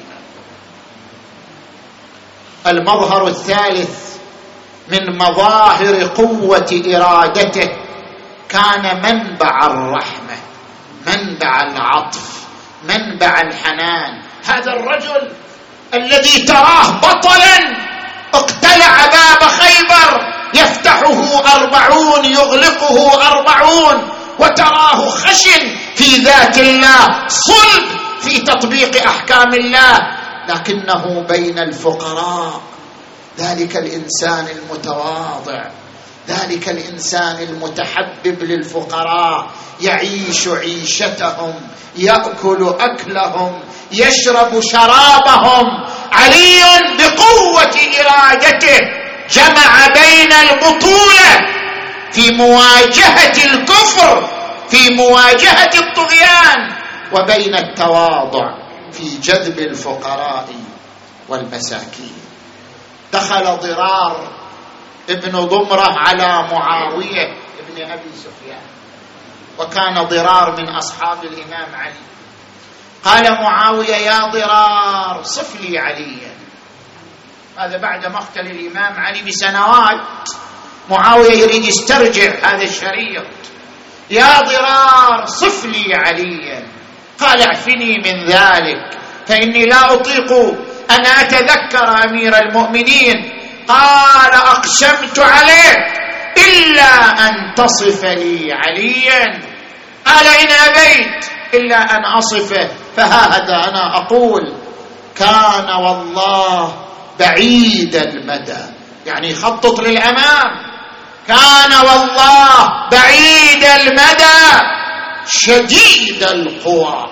المظهر الثالث من مظاهر قوة إرادته كان منبع الرحمة، منبع العطف، منبع الحنان. هذا الرجل الذي تراه بطلا اقتلع باب خيبر يفتحه أربعون يغلقه أربعون، وتراه خشن في ذات الله، صلب في تطبيق أحكام الله، لكنه بين الفقراء ذلك الإنسان المتواضع، ذلك الإنسان المتحبب للفقراء، يعيش عيشتهم، يأكل أكلهم، يشرب شرابهم. علي بقوة إرادته جمع بين البطولة في مواجهة الكفر، في مواجهة الطغيان، وبين التواضع في جذب الفقراء والمساكين. دخل ضرار ابن ضمرة على معاوية ابن أبي سفيان، وكان ضرار من أصحاب الإمام علي. قال معاوية: يا ضرار صف لي عليا. هذا بعد مقتل الإمام علي بسنوات، معاوية يريد يسترجع هذا الشريط. يا ضرار صف لي عليا. قال: اعفني من ذلك فإني لا أطيق أن أتذكر أمير المؤمنين. قال: أقسمت عليك إلا أن تصف لي عليا. قال: إن أبيت إلا أن أصفه فهذا أنا أقول: كان والله بعيد المدى، يعني خطط للأمام، كان والله بعيد المدى شديد القوى،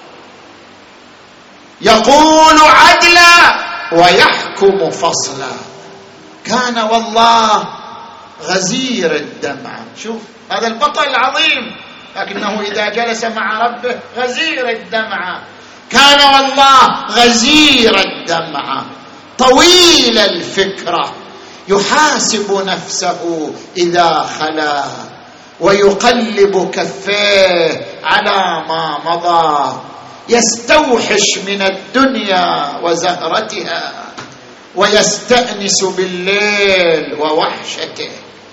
يقول عدلا ويحكم فصلا. كان والله غزير الدمع. شوف هذا البطل العظيم، لكنه إذا جلس مع ربه غزير الدمع. كان والله غزير الدمع، طويل الفكرة، يحاسب نفسه إذا خلا، ويقلب كفيه على ما مضى، يستوحش من الدنيا وزهرتها، ويستأنس بالليل ووحشته،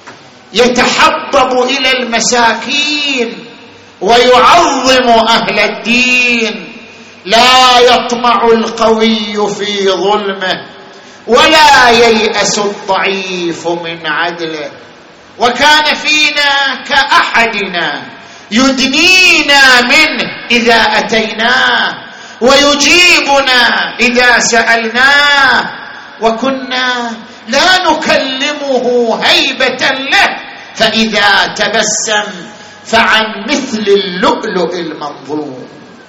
يتحبب إلى المساكين ويعظم أهل الدين. لا يطمع القوي في ظلمه ولا ييأس الضعيف من عدله. وكان فينا كأحدنا يدنينا منه إذا أتيناه، ويجيبنا إذا سألناه، وكنا لا نكلمه هيبة له، فإذا تبسم فعن مثل اللؤلؤ المنظور.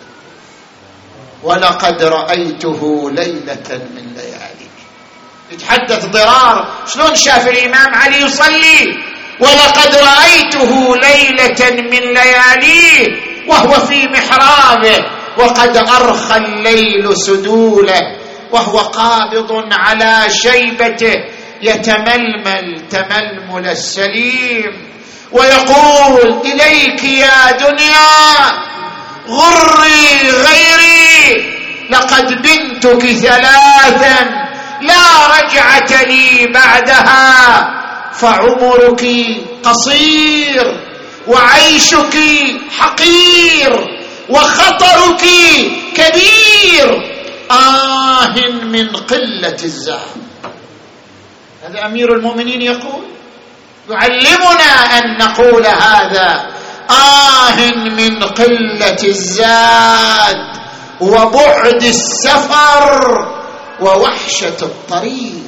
ولقد رأيته ليلة من ليالي. يتحدث ضرار شلون شاف الإمام علي يصلي: ولقد رأيته ليلة من لياليه وهو في محرابه، وقد أرخى الليل سدوله، وهو قابض على شيبته يتململ تململ السليم، ويقول: إليك يا دنيا غري غيري، لقد بنتك ثلاثا لا رجعة لي بعدها، فعمرك قصير وعيشك حقير وخطرك كبير، آه من قلة الزاد. هذا أمير المؤمنين يقول، يعلمنا أن نقول هذا: آه من قلة الزاد وبعد السفر ووحشة الطريق.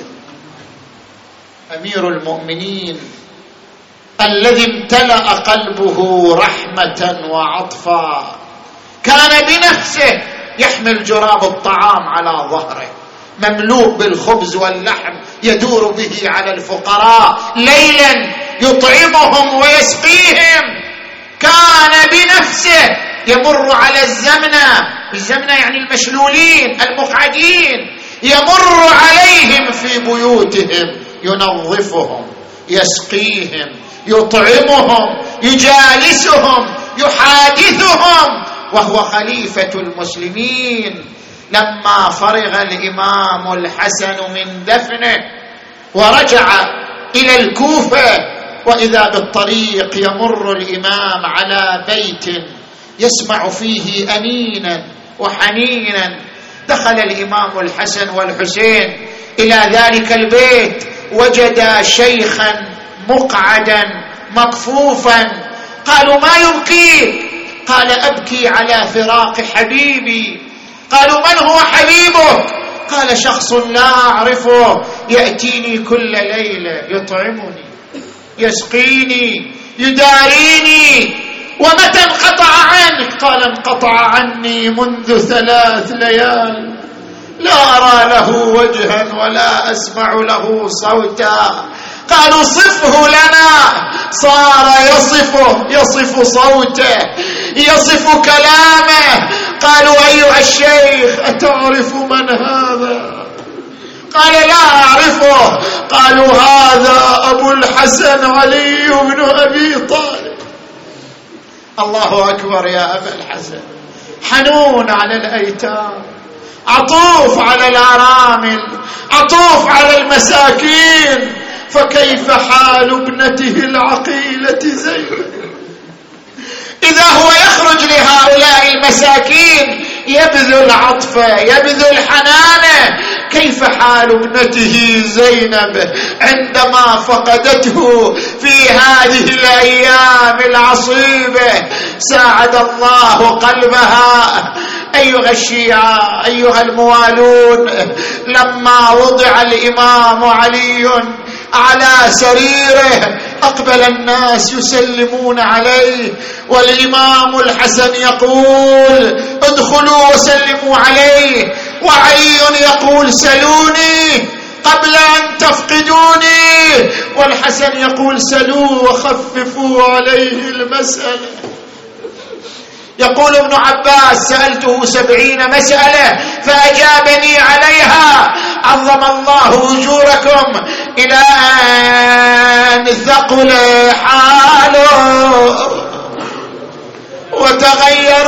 أمير المؤمنين الذي امتلأ قلبه رحمة وعطفا كان بنفسه يحمل جراب الطعام على ظهره مملوء بالخبز واللحم يدور به على الفقراء ليلا يطعمهم ويسقيهم. كان بنفسه يمر على الزمنة، الزمنة يعني المشلولين المقعدين، يمر عليهم في بيوتهم ينظفهم يسقيهم يطعمهم يجالسهم يحادثهم وهو خليفة المسلمين. لما فرغ الإمام الحسن من دفنه ورجع إلى الكوفة، وإذا بالطريق يمر الإمام على بيت يسمع فيه أنينا وحنينا. دخل الإمام الحسن والحسين إلى ذلك البيت، وجد شيخا مقعدا مكفوفا. قالوا: ما يبكيك؟ قال: أبكي على فراق حبيبي. قالوا: من هو حبيبك؟ قال: شخص لا أعرفه، يأتيني كل ليلة يطعمني يسقيني يداريني. ومتى انقطع عنك؟ قال: انقطع عني منذ ثلاث ليال، لا أرى له وجها ولا أسمع له صوتا. قالوا: صفه لنا. صار يصفه، يصف صوته يصف كلامه. قالوا: أيها الشيخ أتعرف من هذا؟ قال: لا أعرفه. قالوا: هذا أبو الحسن علي بن أبي طالب. الله أكبر يا أبا الحسن، حنون على الأيتام، عطوف على الأرامل، عطوف على المساكين. فكيف حال ابنته العقيلة زينب؟ إذا هو يخرج لهؤلاء المساكين يبذل عطفه يبذل حنانه، كيف حال ابنته زينب عندما فقدته في هذه الأيام العصيبة؟ ساعد الله قلبها. أيها الشيعة، أيها الموالون، لما وضع الإمام علي على سريره أقبل الناس يسلمون عليه، والإمام الحسن يقول: ادخلوا وسلموا عليه، وعلي يقول: سلوني قبل أن تفقدوني، والحسن يقول: سلوه وخففوا عليه المسألة. يقول ابن عباس: سألته سبعين مسألة فأجابني عليها، عظم الله أجوركم، إلى أن ثقل حاله وتغير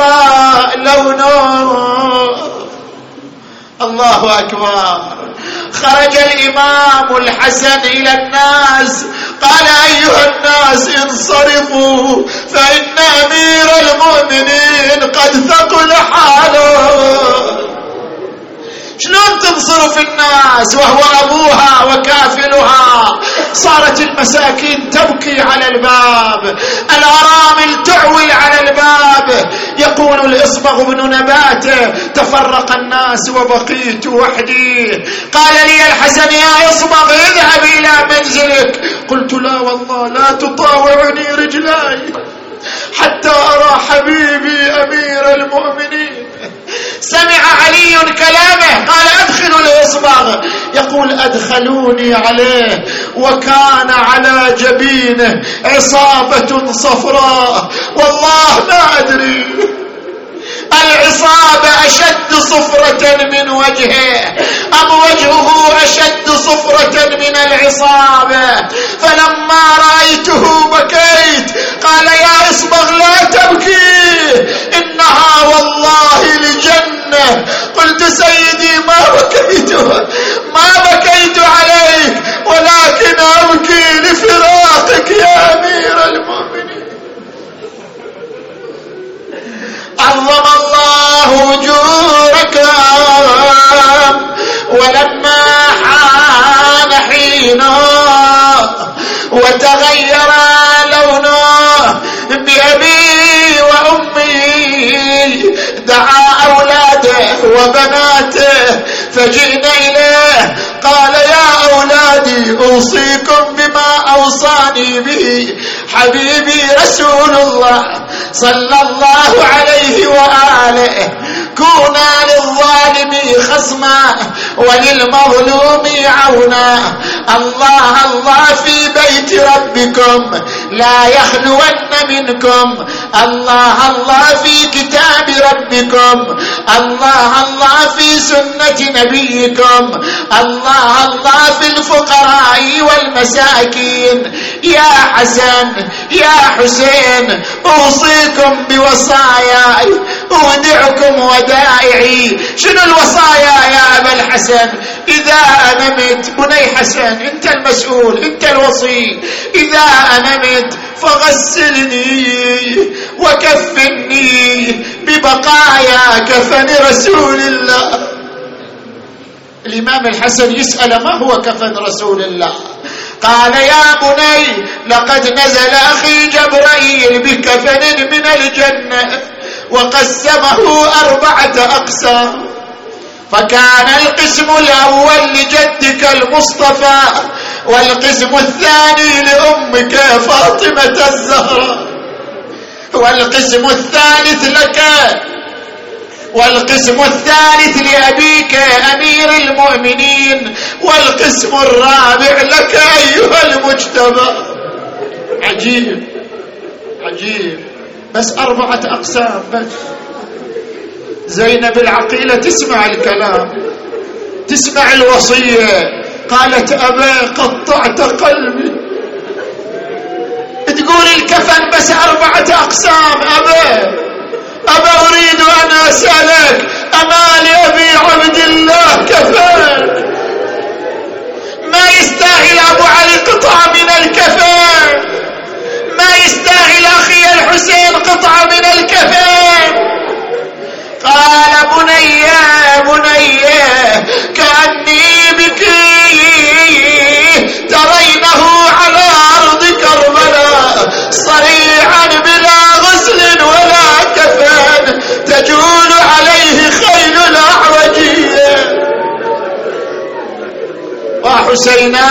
لونه. الله أكبر. خرج الإمام الحسن إلى الناس قال: أيها الناس انصرفوا، فإن أمير المؤمنين قد ثقل حاله. شلون تنصرف الناس وهو أبوها وكافلها؟ صارت المساكين تبكي على الباب، الأرامل تعول على الباب. يقول الإصبغ بن نباتة: تفرق الناس وبقيت وحدي. قال لي الحسن: يا إصبغ اذهب إلى منزلك. قلت: لا والله، لا تطاوعني رجلاي حتى أرى حبيبي أمير المؤمنين. سمع علي كلامه قال: أدخلوا الإصبغ. يقول: أدخلوني عليه وكان على جبينه عصابة صفراء، والله ما أدري، العصابة أشد صفرة من وجهه أم وجهه أشد صفرة من العصابة. فلما رأيته بكيت. قال: يا إصبغ لا تبكي، إنها والله لجنة. قلت: سيدي ما بكيت ما بكيت عليك، ولكن أبكي لفراقك يا أمير المؤمنين. عظم الله أجورك ولما حان حينه وتغير لونه بأبي وأمي دعا أولاده وبناته فجئنا إليه قال يا أولادي أوصيكم بما أوصاني به حبيبي رسول الله صلى الله عليه وآله كونا للظالم خصما وللمظلوم عونا الله الله في بيت ربكم لا يخلون منكم الله الله في كتاب ربكم الله الله في سنة نبيكم الله الله في الفقراء والمساكين يا حسن يا حسين أوصيكم بوصاياي أودعكم ودائعي. شنو الوصايا يا أبا الحسن؟ إذا أنا مت بني حسن أنت المسؤول أنت الوصي، إذا أنا مت فغسلني وكفني ببقايا كفن رسول الله. الإمام الحسن يسأل ما هو كفن رسول الله؟ قال يا بني لقد نزل أخي جبرائيل بكفن من الجنة وقسمه أربعة أقسام، فكان القسم الأول لجدك المصطفى، والقسم الثاني لأمك فاطمة الزهراء، والقسم الثالث لك، والقسم الثالث لأبيك أمير المؤمنين، والقسم الرابع لك أيها المجتبى. عجيب عجيب، بس أربعة أقسام بس. زينب العقيلة تسمع الكلام، تسمع الوصية، قالت أبا قطعت قلبي، تقول الكفن بس أربعة أقسام. أبا أبا أريد أن أسألك أما لأبي عبد الله كفن؟ ما يستاهل أبو علي قطعة من الكفن، ما يستاهل أخي الحسين قطعة من الكفن. قال بني بني كأني بك ترينه على أرض كربلاء صريعا بلا غسل ولا كفن تجول عليه خيل الأعوجية. وحسينا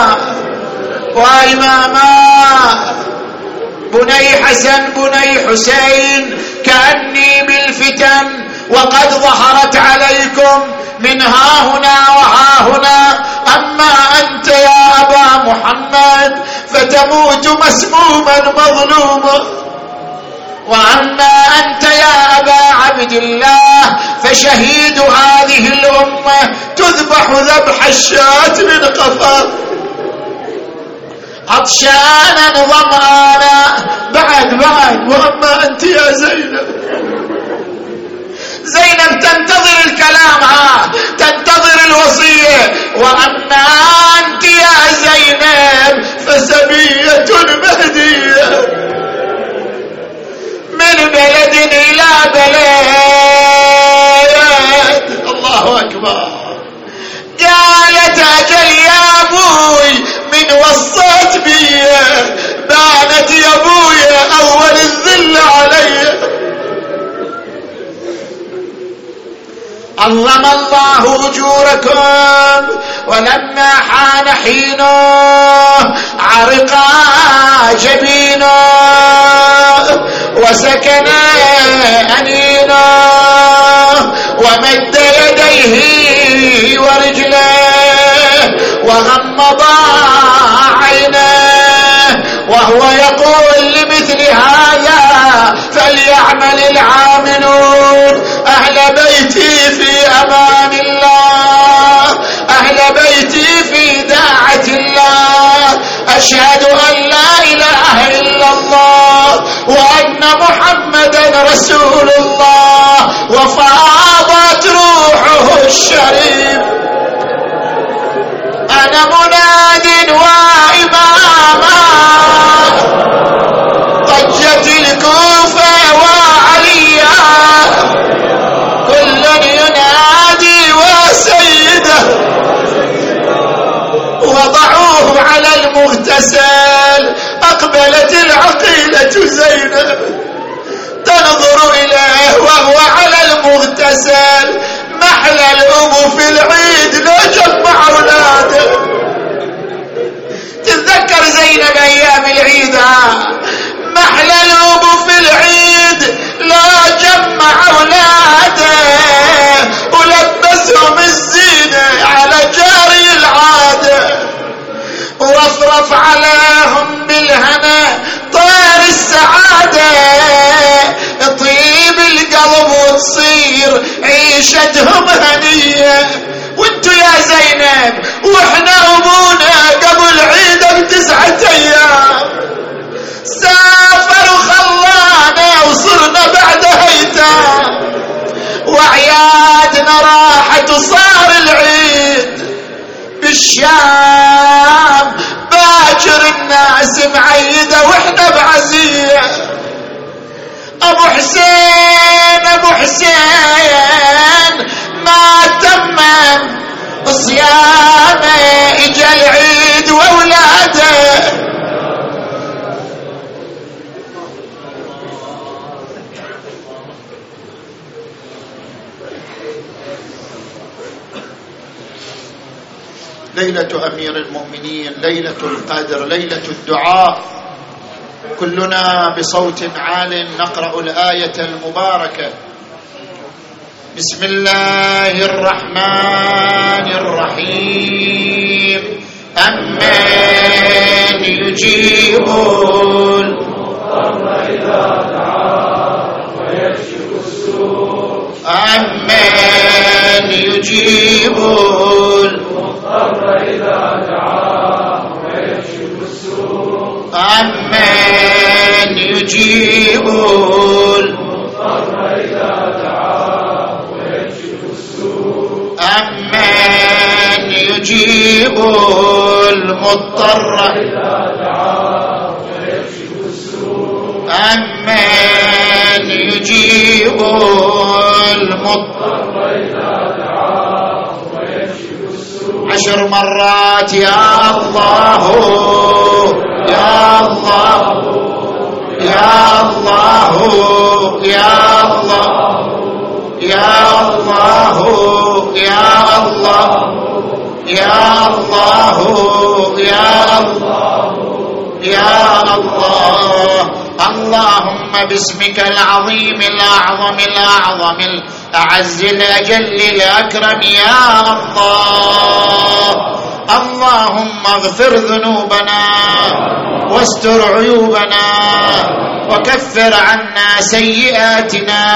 وإماما بني حسن بني حسين كأني بالفتن وقد ظهرت عليكم من ها هنا وها هنا، أما أنت يا أبا محمد فتموت مسموما مظلوما، وأما أنت يا أبا عبد الله فشهيد هذه الأمة تذبح ذبح الشاة من قفاه عطشانا ظمآنا. بعد بعد وأما أنت يا زينب، زينب تنتظر الكلام، ها تنتظر الوصية. وأما أنت يا زينب فسبية مهدية من بلد إلى بلد. الله أكبر. قالت أجل يا أبوي من وصيت بي بانت يا أبوي أول الذل علي. عظم الله أجوركم. ولما حان حينه عرقا جبينه وسكن أنينه ومد يديه ورجله وغمض عينه وهو يقول لمثل هذا فليعمل العاملون. أهل بيتي في أمان الله، أهل بيتي في داعة الله، أشهد أن لا إله إلا الله وأن محمدا رسول الله. وفاضت روحه الشريف. أنا مناد وإماما ضجت الكوفة وعليا كل ينادي وسيده الأبو في العيد لا جمع أولاده. تتذكر زينب أيام العيد محلى الأبو في العيد لا جمع أولاده ولبسهم الزينة على جاري العادة واصرف عليهم بالهنا طير السعادة طيب القلب وتصير عيشتهم هنية. وانتو يا زينب واحنا ابونا قبل عيدك تسعة ايام سافر وخلانا وصرنا بعد هيتام وعيادنا راحت وصار العيد بالشام باكر الناس معيدة واحنا بعزية. ابو حسين ابو حسين ما تمم صيامه اجا العيد واولاده. ليلة أمير المؤمنين، ليلة القدر، ليلة الدعاء. كلنا بصوت عال نقرأ الآية المباركة. بسم الله الرحمن الرحيم. أمن يجيب المضطر إذا دعاه ويكشف السوء. أمن يجيب المضطر إذا دعاه ويكشف السوء. أمن يجيب المضطر إذا دعاه ويكشف السوء. أمن يجيب المضطر إذا دعاه ويكشف السوء. أمن يجيب المضطر إذا دعاه ويكشف السوء. عشر مرات يا الله يا الله يا الله يا الله يا الله يا الله يا الله يا الله يا الله. اللهم باسمك العظيم الأعظم الأعظم الأعز الأجل الأكرم يا الله. اللهم اغفر ذنوبنا واستر عيوبنا وكفر عنا سيئاتنا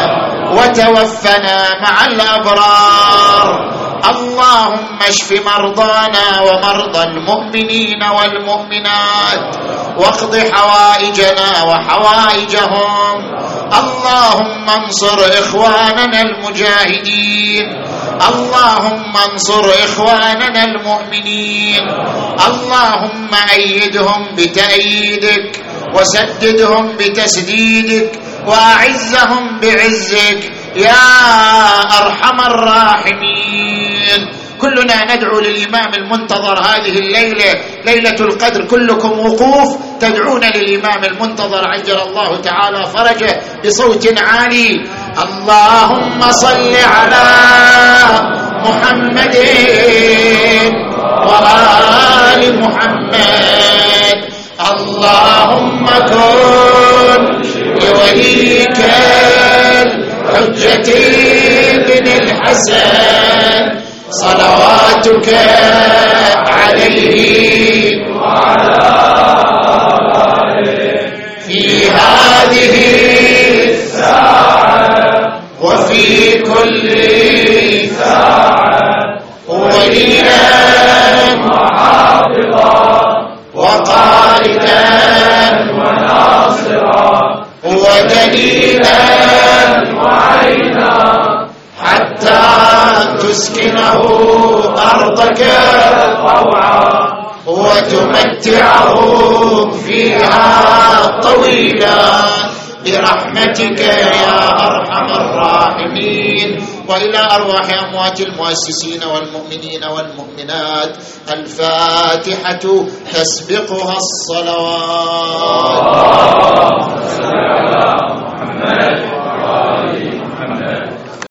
وتوفنا مع الأبرار. اللهم اشف مرضانا ومرضى المؤمنين والمؤمنات واقض حوائجنا وحوائجهم. اللهم انصر إخواننا المجاهدين. اللهم انصر إخواننا المؤمنين. اللهم أيدهم بتأييدك وسددهم بتسديدك وأعزهم بعزك يا أرحم الراحمين. كلنا ندعو للإمام المنتظر هذه الليلة ليلة القدر. كلكم وقوف تدعون للإمام المنتظر عجل الله تعالى فرجه بصوت عالي. اللهم صل على محمد وآل محمد. اللهم كن لوليك الحجة بن الحسن صلواتك عليه وعلى آله في هذه الساعة وفي كل ساعة وليا وحافظا وقائدا وناصرا ودليلا وعينا حتى تسكنه أرضك طوعا وتمتعه فيها طويلا برحمتك يا أرحم الراحمين. وإلى أرواح أموات المؤسسين والمؤمنين والمؤمنات الفاتحة تسبقها الصلوات.